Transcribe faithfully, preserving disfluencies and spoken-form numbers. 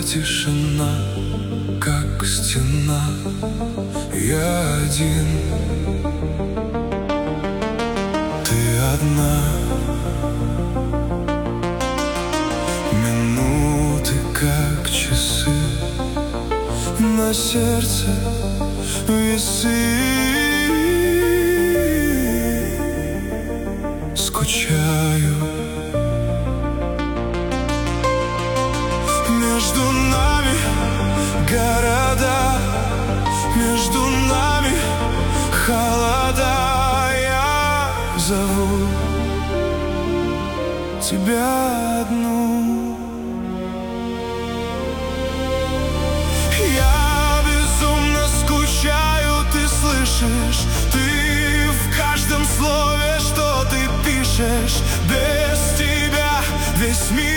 тишина, как стена. Я один, ты одна. Минуты, как часы, на сердце весы. Скучаю. Между нами города, между нами холода. Я зову тебя одну. Я безумно скучаю, ты слышишь? Ты в каждом слове, что ты пишешь. Без тебя весь мир